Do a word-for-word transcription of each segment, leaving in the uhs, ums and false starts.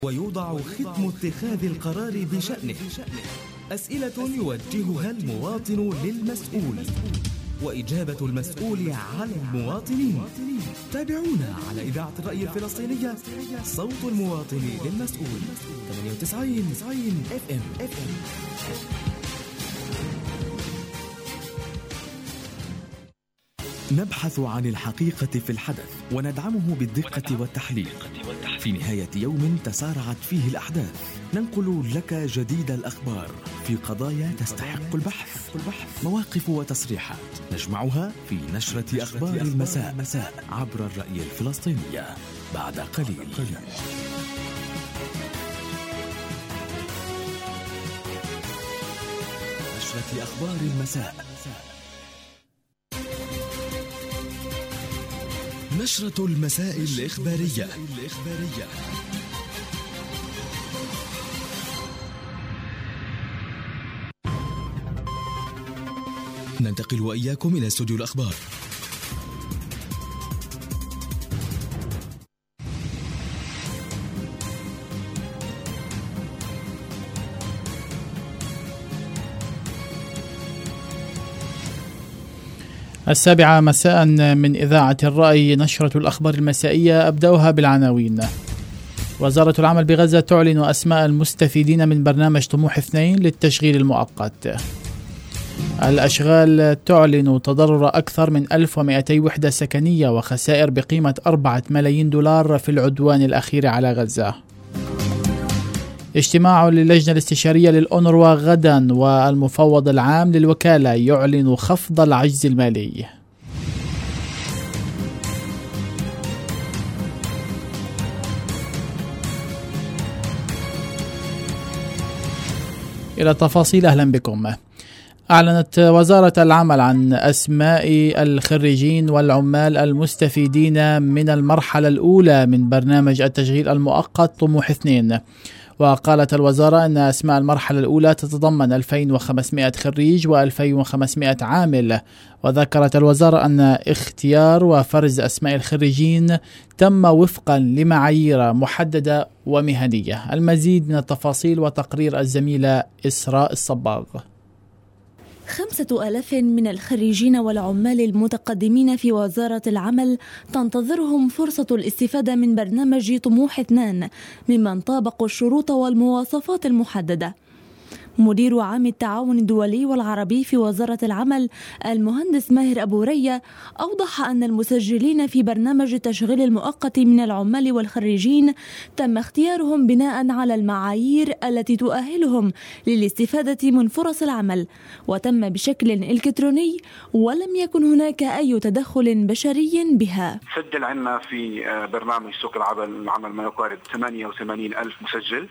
ويوضع ختم اتخاذ القرار بشأنه. أسئلة يوجهها المواطن للمسؤول، وإجابة المسؤول عن المواطنين. تابعونا على إذاعة الرأي الفلسطينية، صوت المواطن للمسؤول، ثمانية وتسعين اف ام. نبحث عن الحقيقة في الحدث وندعمه بالدقة والتحليل. في نهاية يوم تسارعت فيه الأحداث ننقل لك جديد الأخبار في قضايا تستحق البحث، مواقف وتصريحات نجمعها في نشرة أخبار المساء عبر الرأي الفلسطينية بعد قليل. نشرة أخبار المساء. نشرة المساء الإخبارية. ننتقل وإياكم إلى استوديو الأخبار. السابعة مساء من إذاعة الرأي، نشرة الأخبار المسائية. أبدأها بالعناوين. وزارة العمل بغزة تعلن أسماء المستفيدين من برنامج طموح اثنين للتشغيل المؤقت. الأشغال تعلن تضرر أكثر من ألف ومئتي وحدة سكنية وخسائر بقيمة أربعة ملايين دولار في العدوان الأخير على غزة. اجتماع للجنة الاستشارية للأونروا غدا، والمفوض العام للوكالة يعلن خفض العجز المالي. إلى التفاصيل، أهلا بكم. أعلنت وزارة العمل عن أسماء الخريجين والعمال المستفيدين من المرحلة الأولى من برنامج التشغيل المؤقت طموح اثنين. وقالت الوزارة أن أسماء المرحلة الأولى تتضمن ألفين وخمسمئة خريج وألفين وخمسمئة عامل. وذكرت الوزارة أن اختيار وفرز أسماء الخريجين تم وفقا لمعايير محددة ومهنية. المزيد من التفاصيل وتقرير الزميلة إسراء الصباغ. خمسة آلاف من الخريجين والعمال المتقدمين في وزارة العمل تنتظرهم فرصة الاستفادة من برنامج طموح اثنان ممن طابقوا الشروط والمواصفات المحددة. مدير عام التعاون الدولي والعربي في وزارة العمل المهندس ماهر أبو رية أوضح أن المسجلين في برنامج التشغيل المؤقت من العمال والخريجين تم اختيارهم بناء على المعايير التي تؤهلهم للاستفادة من فرص العمل، وتم بشكل إلكتروني ولم يكن هناك أي تدخل بشري بها. سجل عنا في برنامج سوق العمل العمل ما يقارب ثمانية وثمانين ألف مسجل.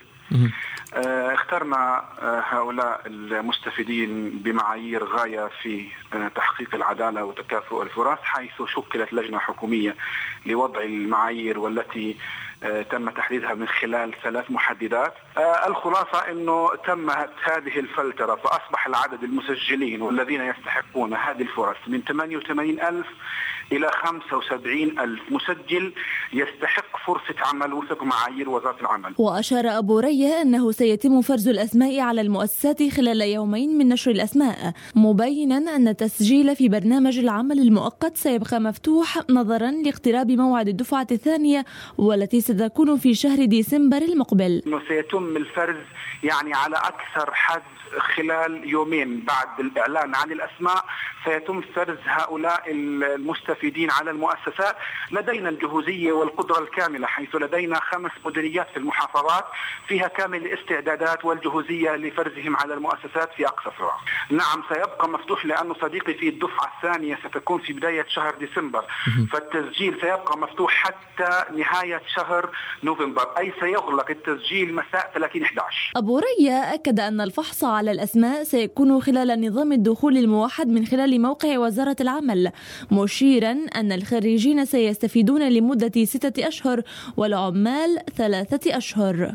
اخترنا هؤلاء المستفيدين بمعايير غاية في تحقيق العدالة وتكافؤ الفرص، حيث شكلت لجنة حكومية لوضع المعايير والتي تم تحديدها من خلال ثلاث محددات. الخلاصة أنه تمت هذه الفلترة، فأصبح العدد المسجلين والذين يستحقون هذه الفرص من ثمانية وثمانين ألف إلى خمسة وسبعين ألف مسجل يستحق فرصة عمل وفق معايير وزارة العمل. وأشار أبو ريه أنه سيتم فرز الأسماء على المؤسسات خلال يومين من نشر الأسماء، مبينا أن التسجيل في برنامج العمل المؤقت سيبقى مفتوح نظرا لاقتراب موعد الدفعة الثانية والتي ستكون في شهر ديسمبر المقبل. إنه سيتم الفرز يعني على أكثر حد خلال يومين بعد الإعلان عن الأسماء، سيتم فرز هؤلاء المستفيدين على المؤسسات. لدينا الجهوزية والقدرة الكاملة، حيث لدينا خمس مديريات في المحافظات فيها كامل الاستعدادات والجهوزية لفرزهم على المؤسسات في أقصى سرعة. نعم سيبقى مفتوح، لأنه صديقي في الدفعة الثانية ستكون في بداية شهر ديسمبر، فالتسجيل سيبقى مفتوح حتى نهاية شهر نوفمبر، أي سيغلق التسجيل مساء ثلاثين إحدى عشر. أبو ريه أكد أن الفحص على الأسماء سيكون خلال نظام الدخول الموحد من خلال موقع وزارة العمل، مشيرا أن الخريجين سيستفيدون لمدة ستة أشهر والعمال ثلاثة أشهر. فحص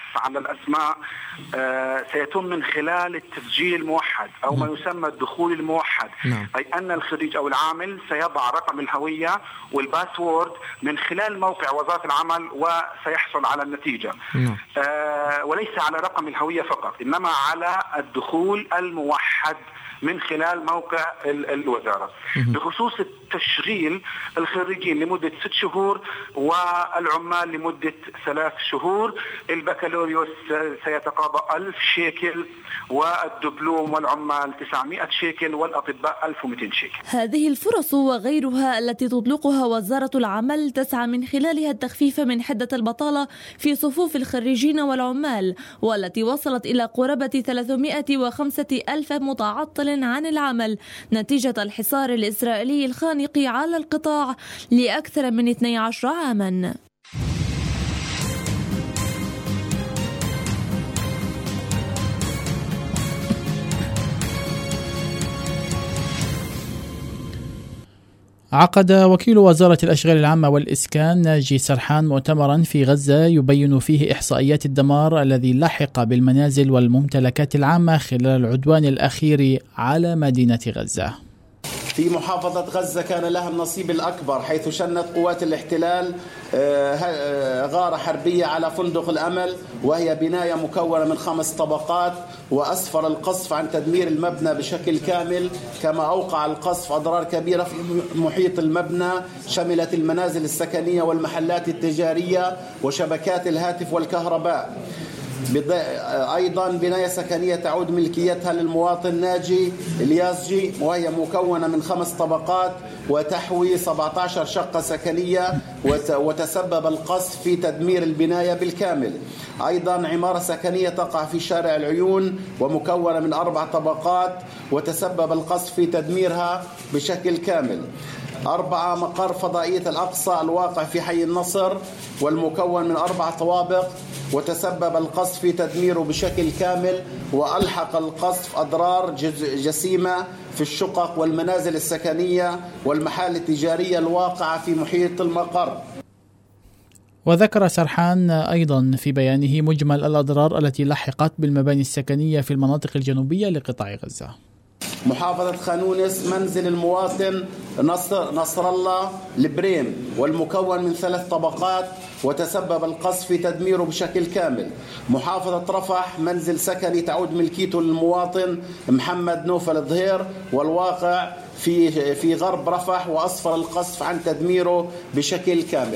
على الأسماء سيتم من خلال التسجيل الموحد أو ما يسمى الدخول الموحد. نعم. أي أن الخريج أو العامل سيضع رقم الهوية والباسورد من خلال موقع وزارة العمل وسيحصل على النتيجة. نعم. آه وليس على رقم الهوية فقط، إنما على الدخول الموحد من خلال موقع الوزارة. بخصوص التشغيل، الخريجين لمدة ست شهور والعمال لمدة ثلاث شهور. البكالوريوس سيتقاضى ألف شيكل والدبلوم والعمال تسعمائة شيكل والأطباء ألف ومئتين شيكل. هذه الفرص وغيرها التي تطلقها وزارة العمل تسعى من خلالها التخفيف من حدة البطالة في صفوف الخريجين والعمال، والتي وصلت إلى قرابة ثلاثمائة وخمسة ألف متعطل عن العمل نتيجة الحصار الإسرائيلي الخانق على القطاع لأكثر من اثني عشر عاما. عقد وكيل وزارة الأشغال العامة والإسكان ناجي سرحان مؤتمرا في غزة يبين فيه إحصائيات الدمار الذي لحق بالمنازل والممتلكات العامة خلال العدوان الأخير على مدينة غزة. في محافظة غزة كان لها النصيب الأكبر، حيث شنت قوات الاحتلال غارة حربية على فندق الأمل، وهي بناية مكونة من خمس طبقات، وأسفر القصف عن تدمير المبنى بشكل كامل، كما أوقع القصف أضرار كبيرة في محيط المبنى شملت المنازل السكنية والمحلات التجارية وشبكات الهاتف والكهرباء. أيضا بناية سكنية تعود ملكيتها للمواطن ناجي اليازجي، وهي مكونة من خمس طبقات وتحوي سبعة عشر شقة سكنية، وتسبب القصف في تدمير البناية بالكامل. أيضا عمارة سكنية تقع في شارع العيون ومكونة من أربع طبقات، وتسبب القصف في تدميرها بشكل كامل. أربعة مقر فضائية الأقصى الواقع في حي النصر والمكون من أربع طوابق، وتسبب القصف في تدميره بشكل كامل، وألحق القصف أضرار جسيمة في الشقق والمنازل السكنية والمحال التجارية الواقعة في محيط المقر. وذكر سرحان أيضا في بيانه مجمل الأضرار التي لحقت بالمباني السكنية في المناطق الجنوبية لقطاع غزة. محافظة خانونس منزل المواطن نصر, نصر الله البريم والمكون من ثلاث طبقات، وتسبب القصف في تدميره بشكل كامل. محافظة رفح منزل سكني تعود ملكيته للمواطن محمد نوفل الظهير والواقع في في غرب رفح، وأسفر القصف عن تدميره بشكل كامل.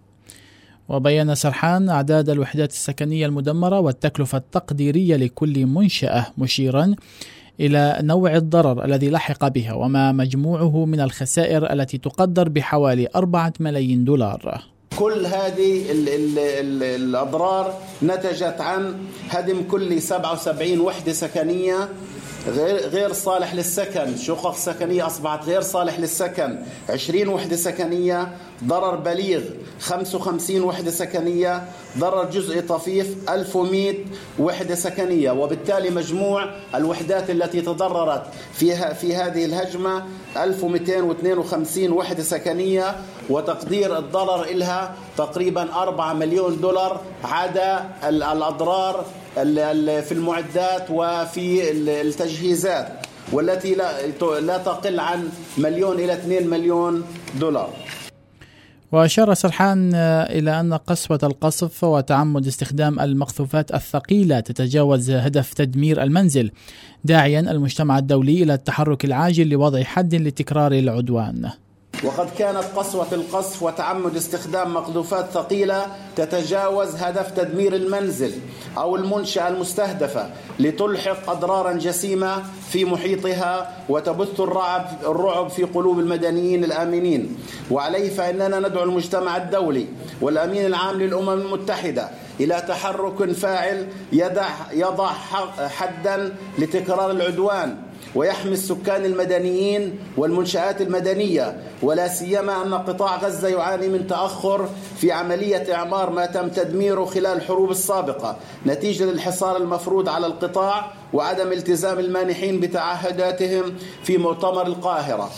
وبين سرحان أعداد الوحدات السكنية المدمرة والتكلفة التقديرية لكل منشأة، مشيرا إلى نوع الضرر الذي لحق بها وما مجموعه من الخسائر التي تقدر بحوالي أربعة ملايين دولار. كل هذه ال ال ال الأضرار نتجت عن هدم كل سبعة وسبعين وحدة سكنية غير غير صالح للسكن، شقق سكنية أصبحت غير صالح للسكن عشرين وحدة سكنية، ضرر بليغ خمسة وخمسين وحدة سكنية، ضرر جزئي طفيف ألف ومئة وحدة سكنية، وبالتالي مجموع الوحدات التي تضررت فيها في هذه الهجمة ألف ومئتين واثنين وخمسين وحدة سكنية، وتقدير الضرر إلها تقريبا أربعة مليون دولار، عدا الأضرار في المعدات وفي التجهيزات، والتي لا تقل عن مليون إلى اثنين مليون دولار. وأشار سرحان إلى أن قسوة القصف وتعمد استخدام المقذوفات الثقيلة تتجاوز هدف تدمير المنزل، داعيا المجتمع الدولي إلى التحرك العاجل لوضع حد لتكرار العدوان. وقد كانت قسوة القصف وتعمد استخدام مقذوفات ثقيلة تتجاوز هدف تدمير المنزل أو المنشأة المستهدفة لتلحق أضرارا جسيمة في محيطها وتبث الرعب الرعب في قلوب المدنيين الآمنين. وعليه فإننا ندعو المجتمع الدولي والأمين العام للأمم المتحدة إلى تحرك فاعل يضع يضع حدا لتكرار العدوان، ويحمي السكان المدنيين والمنشآت المدنية، ولا سيما أن قطاع غزة يعاني من تأخر في عملية إعمار ما تم تدميره خلال الحروب السابقة نتيجة للحصار المفروض على القطاع وعدم التزام المانحين بتعهداتهم في مؤتمر القاهرة.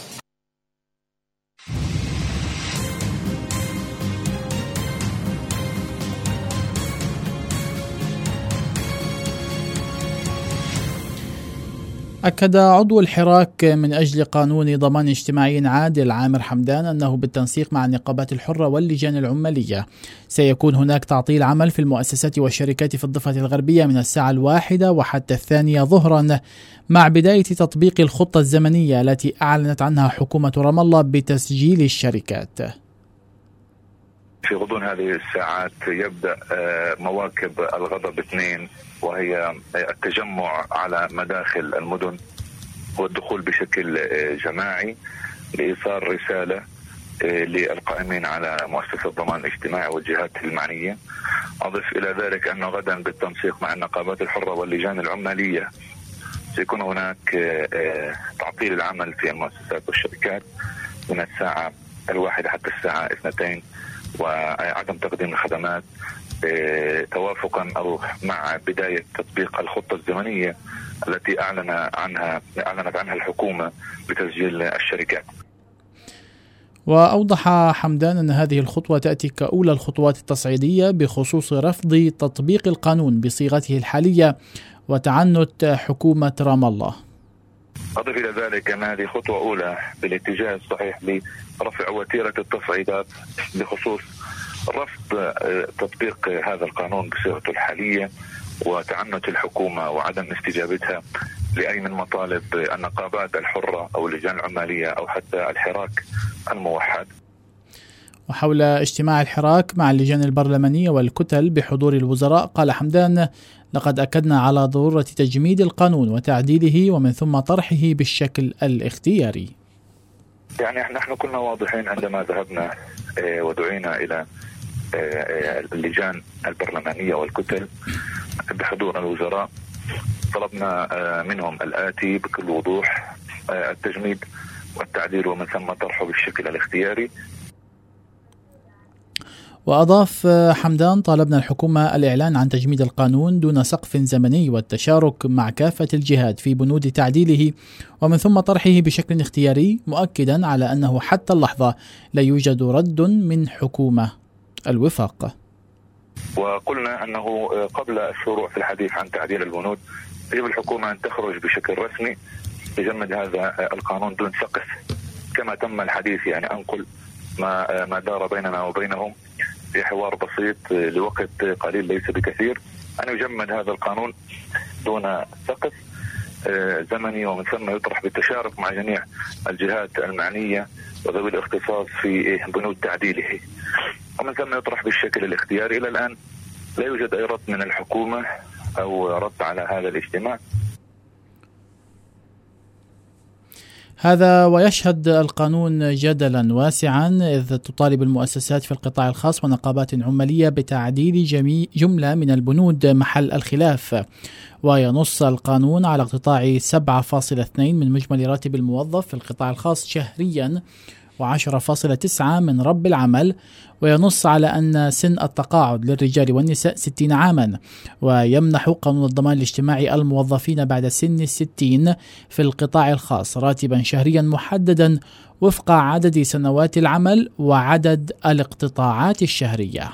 أكد عضو الحراك من أجل قانون ضمان اجتماعي عادل عامر حمدان أنه بالتنسيق مع النقابات الحرة واللجان العمالية سيكون هناك تعطيل عمل في المؤسسات والشركات في الضفة الغربية من الساعة الواحدة وحتى الثانية ظهرا مع بداية تطبيق الخطة الزمنية التي أعلنت عنها حكومة رام الله بتسجيل الشركات. في غضون هذه الساعات يبدأ مواكب الغضب اثنين، وهي التجمع على مداخل المدن والدخول بشكل جماعي لإيصال رسالة للقائمين على مؤسسة ضمان الاجتماعي والجهات المعنية. أضف إلى ذلك أنه غدا بالتنسيق مع النقابات الحرة واللجان العمالية سيكون هناك تعطيل العمل في المؤسسات والشركات من الساعة الواحدة حتى الساعة اثنتين، وعدم تقديم الخدمات توافقا أو مع بداية تطبيق الخطة الزمنية التي أعلن عنها أعلنت عنها الحكومة بتسجيل الشركات. وأوضح حمدان أن هذه الخطوة تأتي كأولى الخطوات التصعيدية بخصوص رفض تطبيق القانون بصيغته الحالية وتعنت حكومة رام الله. أضف إلى ذلك أن هذه خطوة أولى بالاتجاه الصحيح لرفع وتيرة التصعيدات بخصوص رفض تطبيق هذا القانون بصيغته الحالية وتعنت الحكومة وعدم استجابتها لأي من مطالب النقابات الحرة أو اللجان العمالية أو حتى الحراك الموحد. وحول اجتماع الحراك مع اللجان البرلمانية والكتل بحضور الوزراء قال حمدان: لقد أكدنا على ضرورة تجميد القانون وتعديله ومن ثم طرحه بالشكل الاختياري. يعني نحن كنا واضحين عندما ذهبنا ودعينا إلى اللجان البرلمانية والكتل بحضور الوزراء، طلبنا منهم الآتي بكل وضوح: التجميد والتعديل ومن ثم طرحه بالشكل الاختياري. وأضاف حمدان: طالبنا الحكومة الإعلان عن تجميد القانون دون سقف زمني والتشارك مع كافة الجهات في بنود تعديله ومن ثم طرحه بشكل اختياري، مؤكدا على أنه حتى اللحظة لا يوجد رد من حكومة الوفاق. وقلنا أنه قبل الشروع في الحديث عن تعديل البنود يجب الحكومة أن تخرج بشكل رسمي تجمد هذا القانون دون سقف كما تم الحديث، يعني أنقل ما ما دار بيننا وبينهم في حوار بسيط لوقت قليل ليس بكثير، أن يجمد هذا القانون دون سقف زمني ومن ثم يطرح بالتشارك مع جميع الجهات المعنية وذوي الاختصاص في بنود تعديله ومن ثم يطرح بالشكل الاختياري. إلى الآن لا يوجد أي رد من الحكومة أو رد على هذا الاجتماع. هذا ويشهد القانون جدلا واسعا، إذ تطالب المؤسسات في القطاع الخاص ونقابات عمالية بتعديل جميع جملة من البنود محل الخلاف. وينص القانون على اقتطاع سبعة فاصلة اثنين من مجمل راتب الموظف في القطاع الخاص شهريا وعشرة فاصلة تسعة من رب العمل، وينص على أن سن التقاعد للرجال والنساء ستين عاما، ويمنح قانون الضمان الاجتماعي الموظفين بعد سن الستين في القطاع الخاص راتبا شهريا محددا وفق عدد سنوات العمل وعدد الاقتطاعات الشهرية.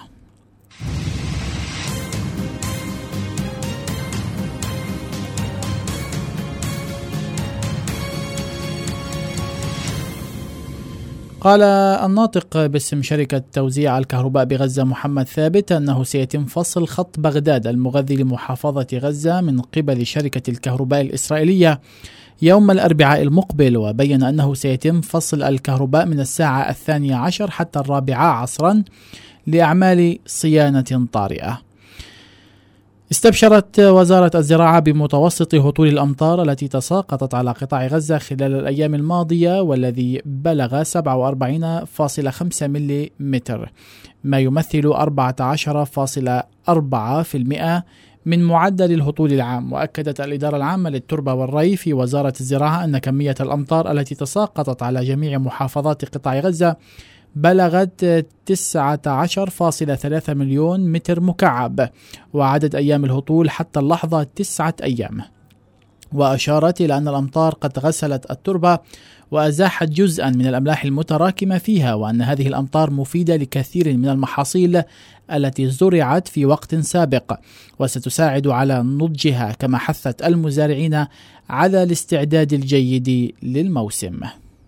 قال الناطق باسم شركة توزيع الكهرباء بغزة محمد ثابت أنه سيتم فصل خط بغداد المغذي لمحافظة غزة من قبل شركة الكهرباء الإسرائيلية يوم الأربعاء المقبل، وبين أنه سيتم فصل الكهرباء من الساعة الثانية عشر حتى الرابعة عصرا لأعمال صيانة طارئة. استبشرت وزارة الزراعة بمتوسط هطول الأمطار التي تساقطت على قطاع غزة خلال الأيام الماضية والذي بلغ سبعة وأربعين فاصلة خمسة ملي متر، ما يمثل أربعة عشر فاصلة أربعة بالمئة من معدل الهطول العام. وأكدت الإدارة العامة للتربة والري في وزارة الزراعة أن كمية الأمطار التي تساقطت على جميع محافظات قطاع غزة بلغت تسعة عشر فاصلة ثلاثة مليون متر مكعب، وعدد أيام الهطول حتى اللحظة تسعة أيام. وأشارت إلى أن الأمطار قد غسلت التربة وأزاحت جزءا من الأملاح المتراكمة فيها، وأن هذه الأمطار مفيدة لكثير من المحاصيل التي زرعت في وقت سابق، وستساعد على نضجها، كما حثت المزارعين على الاستعداد الجيد للموسم.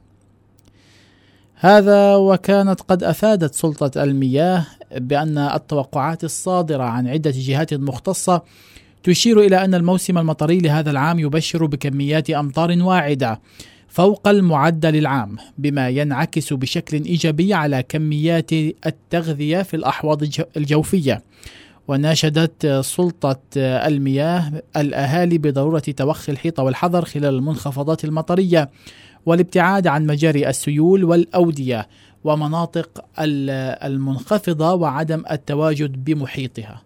هذا وكانت قد أفادت سلطة المياه بأن التوقعات الصادرة عن عدة جهات مختصة تشير إلى أن الموسم المطري لهذا العام يبشر بكميات أمطار واعدة فوق المعدل العام، بما ينعكس بشكل إيجابي على كميات التغذية في الأحواض الجوفية. وناشدت سلطة المياه الأهالي بضرورة توخي الحيطة والحذر خلال المنخفضات المطرية والابتعاد عن مجاري السيول والأودية ومناطق المنخفضة وعدم التواجد بمحيطها.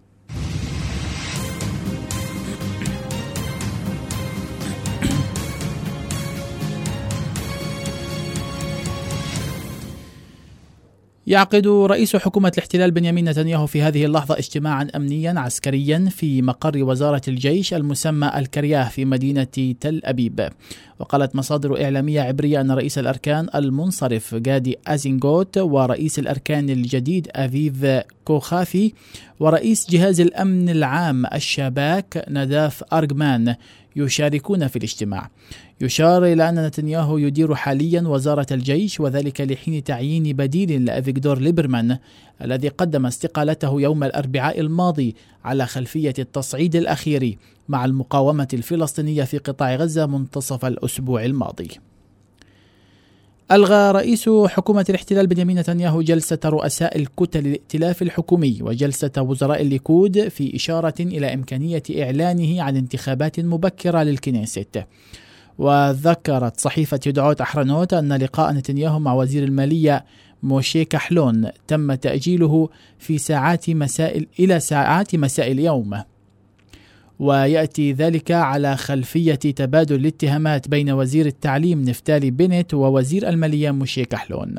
يعقد رئيس حكومة الاحتلال بنيامين نتنياهو في هذه اللحظة اجتماعا أمنيا عسكريا في مقر وزارة الجيش المسمى الكرياه في مدينة تل أبيب. وقالت مصادر إعلامية عبرية أن رئيس الأركان المنصرف جادي أزينغوت ورئيس الأركان الجديد أفيف كوخافي ورئيس جهاز الأمن العام الشباك ناداف أرغمان يشاركون في الاجتماع. يشار إلى أن نتنياهو يدير حاليا وزارة الجيش، وذلك لحين تعيين بديل لأفيغدور ليبرمان الذي قدم استقالته يوم الأربعاء الماضي على خلفية التصعيد الأخير مع المقاومة الفلسطينية في قطاع غزة منتصف الأسبوع الماضي. ألغى رئيس حكومة الاحتلال بنيامين نتنياهو جلسة رؤساء الكتل الائتلاف الحكومي وجلسة وزراء الليكود في إشارة إلى إمكانية إعلانه عن انتخابات مبكرة للكنيست. وذكرت صحيفة يدعوت أحرنوت أن لقاء نتنياهو مع وزير المالية موشي كحلون تم تأجيله في ساعات مساء إلى ساعات مساء اليوم، ويأتي ذلك على خلفية تبادل الاتهامات بين وزير التعليم نفتالي بنت ووزير المالية موشي كحلون.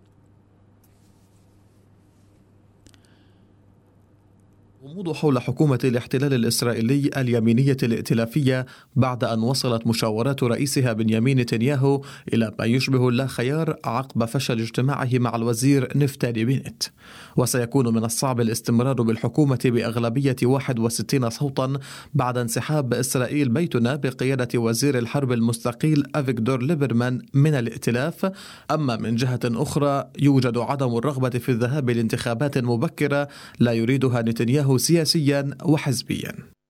غموض حول حكومة الاحتلال الإسرائيلي اليمينية الائتلافية بعد أن وصلت مشاورات رئيسها بنيامين نتنياهو إلى ما يشبه اللا خيار عقب فشل اجتماعه مع الوزير نفتالي بنت. وسيكون من الصعب الاستمرار بالحكومة بأغلبية واحد وستين صوتا بعد انسحاب إسرائيل بيتنا بقيادة وزير الحرب المستقيل أفيغدور ليبرمان من الائتلاف. أما من جهة أخرى يوجد عدم الرغبة في الذهاب لانتخابات مبكرة لا يريدها نتنياهو سياسيا وحزبيا.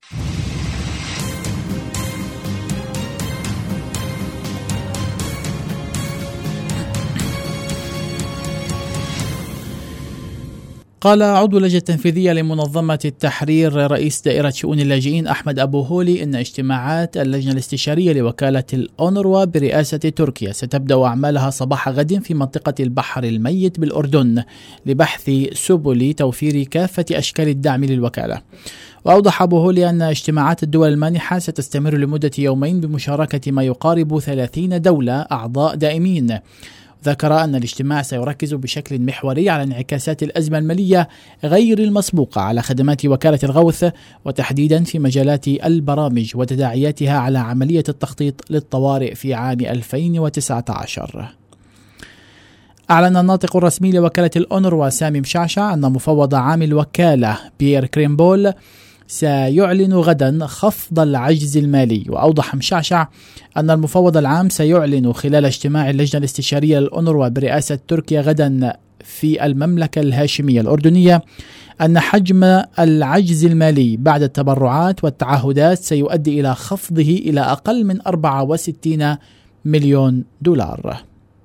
قال عضو اللجنة التنفيذية لمنظمة التحرير رئيس دائرة شؤون اللاجئين أحمد أبو هولي إن اجتماعات اللجنة الاستشارية لوكالة الأونروا برئاسة تركيا ستبدأ أعمالها صباح غد في منطقة البحر الميت بالأردن لبحث سبل توفير كافة أشكال الدعم للوكالة. وأوضح أبو هولي أن اجتماعات الدول المانحة ستستمر لمدة يومين بمشاركة ما يقارب ثلاثين دولة أعضاء دائمين. ذكر أن الاجتماع سيركز بشكل محوري على انعكاسات الأزمة المالية غير المسبوقة على خدمات وكالة الغوث، وتحديدا في مجالات البرامج وتداعياتها على عملية التخطيط للطوارئ في عام ألفين وتسعة عشر. أعلن الناطق الرسمي لوكالة الأونروا سامي مشعشع أن مفوض عام الوكالة بيير كريمبول سيعلن غدا خفض العجز المالي. وأوضح مشعشع أن المفوض العام سيعلن خلال اجتماع اللجنة الاستشارية للأونروا برئاسة تركيا غدا في المملكة الهاشمية الأردنية أن حجم العجز المالي بعد التبرعات والتعهدات سيؤدي إلى خفضه إلى أقل من أربعة وستين مليون دولار.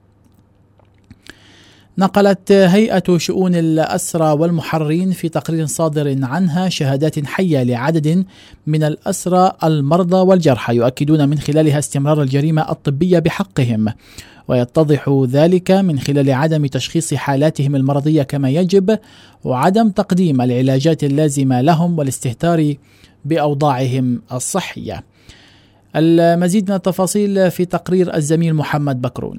نقلت هيئة شؤون الأسرى والمحررين في تقرير صادر عنها شهادات حية لعدد من الأسرى المرضى والجرحى يؤكدون من خلالها استمرار الجريمة الطبية بحقهم، ويتضح ذلك من خلال عدم تشخيص حالاتهم المرضية كما يجب وعدم تقديم العلاجات اللازمة لهم والاستهتار بأوضاعهم الصحية. المزيد من التفاصيل في تقرير الزميل محمد بكرون.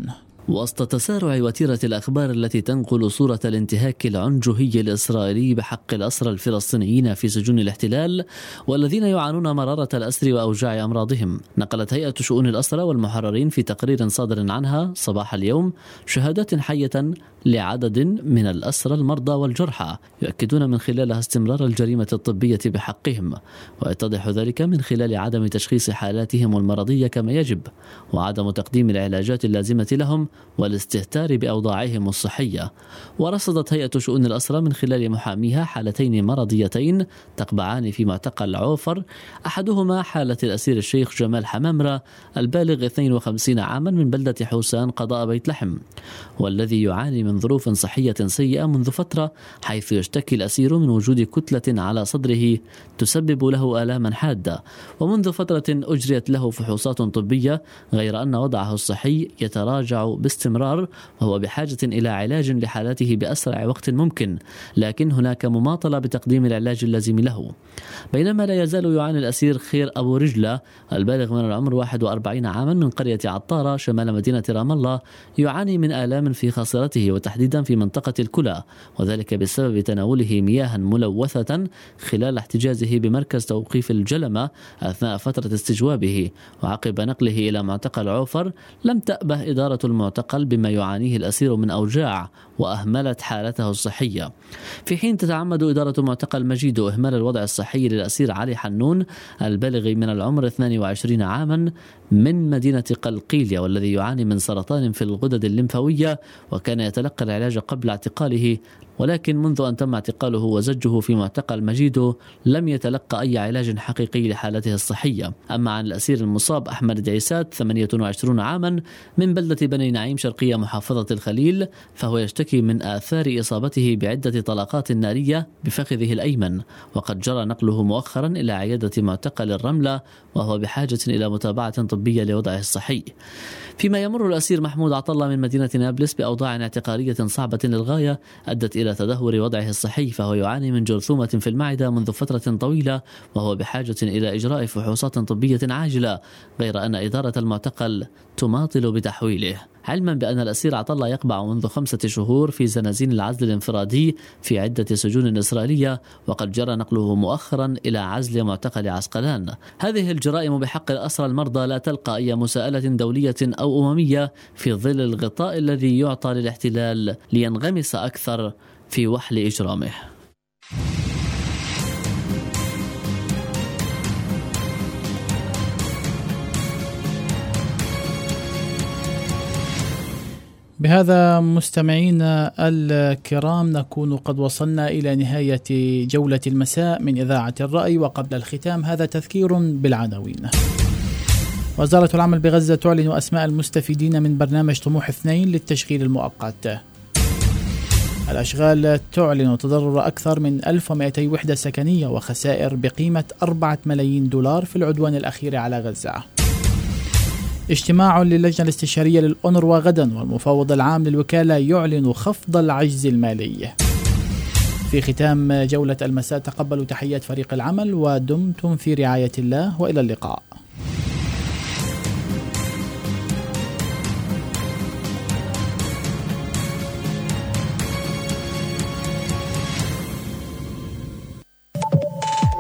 وسط تسارع وتيرة الأخبار التي تنقل صورة الانتهاك العنجهي الإسرائيلي بحق الأسرى الفلسطينيين في سجون الاحتلال والذين يعانون مرارة الأسر وأوجاع أمراضهم، نقلت هيئة شؤون الأسرى والمحررين في تقرير صادر عنها صباح اليوم شهادات حية لعدد من الأسرى المرضى والجرحى يؤكدون من خلالها استمرار الجريمة الطبية بحقهم، ويتضح ذلك من خلال عدم تشخيص حالاتهم المرضية كما يجب وعدم تقديم العلاجات اللازمة لهم والاستهتار بأوضاعهم الصحية. ورصدت هيئة شؤون الأسرى من خلال محاميها حالتين مرضيتين تقبعان في معتقل عوفر، أحدهما حالة الأسير الشيخ جمال حمامرة البالغ اثنين وخمسين عاما من بلدة حوسان قضاء بيت لحم، والذي يعاني من ظروف صحية سيئة منذ فترة، حيث يشتكي الأسير من وجود كتلة على صدره تسبب له آلاما حادة، ومنذ فترة أجريت له فحوصات طبية، غير أن وضعه الصحي يتراجع باستمرار وهو بحاجة إلى علاج لحالته بأسرع وقت ممكن، لكن هناك مماطلة بتقديم العلاج اللازم له. بينما لا يزال يعاني الأسير خير أبو رجلة البالغ من العمر واحد وأربعين عاما من قرية عطارة شمال مدينة رام الله، يعاني من آلام في خاصرته وتحديدا في منطقة الكلى، وذلك بسبب تناوله مياه ملوثة خلال احتجازه بمركز توقيف الجلمة أثناء فترة استجوابه. وعقب نقله إلى معتقل عوفر لم تأبه إدارة المعتقل بما يعانيه الأسير من أوجاع وأهملت حالته الصحية، في حين تتعمد إدارة معتقل مجيدو إهمال الوضع الصحي للأسير علي حنون البالغ من العمر اثنين وعشرين عاما من مدينة قلقيلية، والذي يعاني من سرطان في الغدد الليمفاوية وكان يتلقى العلاج قبل اعتقاله، ولكن منذ أن تم اعتقاله وزجه في معتقل مجيدو لم يتلقى أي علاج حقيقي لحالته الصحية. أما عن الأسير المصاب أحمد دعيسات ثمانية وعشرين عاما من بلدة بني نعيم شرقية محافظة الخليل، فهو يشتكي من آثار إصابته بعدة طلقات نارية بفخذه الأيمن، وقد جرى نقله مؤخرا إلى عيادة معتقل الرملة وهو بحاجة إلى متابعة طبية لوضعه الصحي. فيما يمر الأسير محمود عطلة من مدينة نابلس بأوضاع اعتقالية صعبة للغاية أدت إلى تدهور وضعه الصحي، فهو يعاني من جرثومة في المعدة منذ فترة طويلة وهو بحاجة إلى إجراء فحوصات طبية عاجلة، غير أن إدارة المعتقل تماطل بتحويله، علما بأن الأسير عطلة يقبع منذ خمسة شهور في زنازين العزل الانفرادي في عدة سجون إسرائيلية، وقد جرى نقله مؤخرا إلى عزل معتقل عسقلان. هذه الجرائم بحق الأسرى المرضى لا تلقى أي مساءلة دولية أو أممية في ظل الغطاء الذي يعطى للاحتلال لينغمس أكثر في وحل إجرامه. بهذا مستمعينا الكرام نكون قد وصلنا إلى نهاية جولة المساء من إذاعة الرأي، وقبل الختام هذا تذكير بالعناوين. وزارة العمل بغزة تعلن أسماء المستفيدين من برنامج طموح اثنين للتشغيل المؤقت. الأشغال تعلن تضرر أكثر من ألف ومئتين وحدة سكنية وخسائر بقيمة أربعة ملايين دولار في العدوان الأخير على غزة. اجتماع للجنة الاستشارية للأونروا غدا، والمفوض العام للوكالة يعلن خفض العجز المالي. في ختام جولة المساء تقبلوا تحيات فريق العمل ودمتم في رعاية الله، وإلى اللقاء.